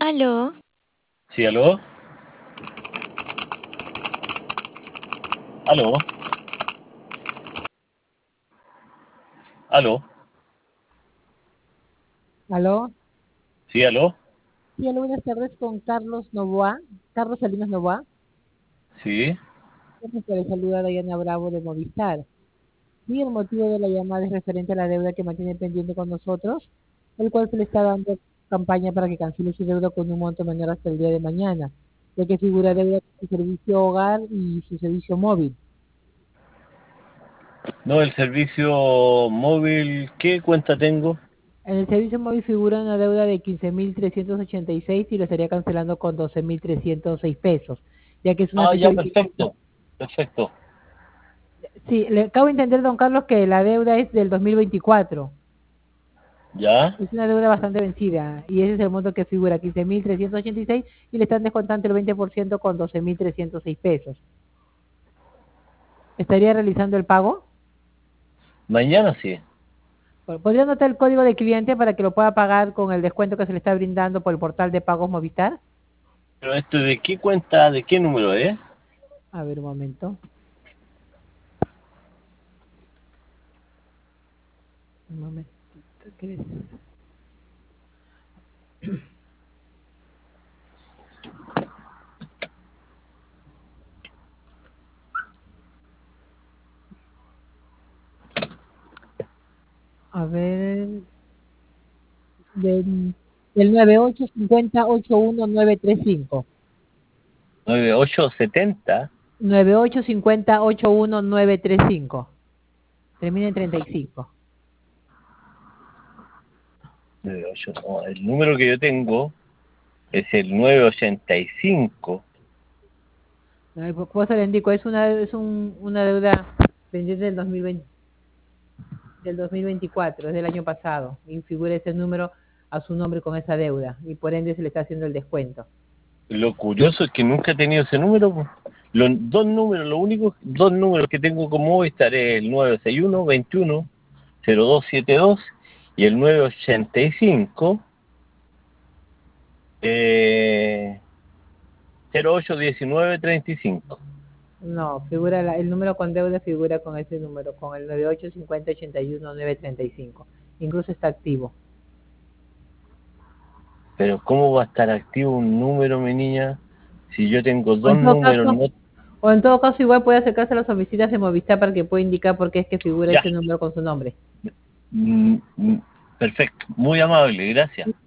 Aló, Sí, aló, aló, aló, Aló, sí, aló, sí, aló, buenas tardes con Carlos Novoa, Carlos Salinas Novoa. sí. Le saluda Dayana Bravo de Movistar. Sí, el motivo de la llamada es referente a la deuda que mantiene pendiente con nosotros, el cual se le está dando campaña para que cancele su deuda con un monto menor hasta el día de mañana, ya que figura deuda con su servicio hogar y su servicio móvil. No, el servicio móvil, ¿qué cuenta tengo? En el servicio móvil figura una deuda de 15.386 y lo estaría cancelando con 12.306 pesos, ya que es una Ah, fecha ya, de vencimiento. perfecto, perfecto. Sí, le acabo de entender, don Carlos, que la deuda es del 2024. ¿Ya? Es una deuda bastante vencida y ese es el monto que figura, 15.386 y le están descontando el 20% con 12.306 pesos. ¿Estaría realizando el pago? Mañana sí. Bueno, ¿podría anotar el código de cliente para que lo pueda pagar con el descuento que se le está brindando por el portal de pagos Movistar? Pero esto de qué cuenta, de qué número es? A ver, un momento. Un momentito. ¿Qué es? A ver, del 9850-81935. 9870. 9850-81935. Termina en 35. 98, no, el número que yo tengo es el 985. Por eso le indico, una deuda pendiente del 2020, del 2024, es del año pasado, y figura ese número a su nombre con esa deuda, y por ende se le está haciendo el descuento. Lo curioso es que nunca he tenido ese número, po. Los dos números, los únicos dos números que tengo como Movistar es el 961-21-0272 y el 985 eh, 081935. No, figura el número con deuda figura con ese número, con el 9850-81935. Incluso está activo. Pero ¿cómo va a estar activo un número, mi niña, si yo tengo O dos en todo números? caso, No, o en todo caso igual puede acercarse a las oficinas de Movistar para que pueda indicar por qué es que figura ya. ese número con su nombre. Mm, mm, perfecto, muy amable, gracias.